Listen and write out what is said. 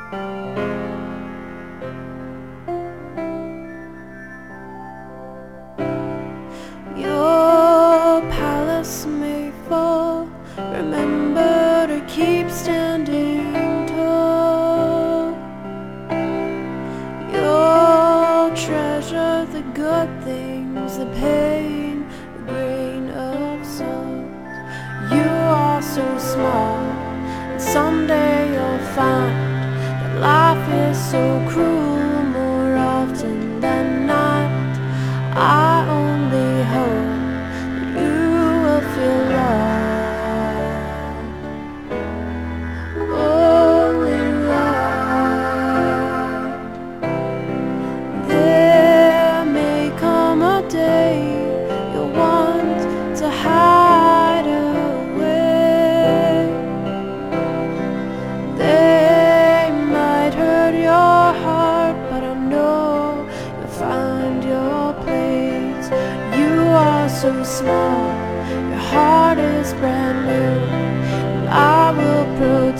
Your palace may fall, remember to keep standing tall. You'll treasure the good things, the pain, the grain of salt. You are so small, and someday you'll find that life is so cruel more often than not. I only hope that you will feel loved, only loved. There may come a day you'll want to hide away. They might hurt your heart, but I know you'll find your place. You are so small, your heart is brand new, and I will protect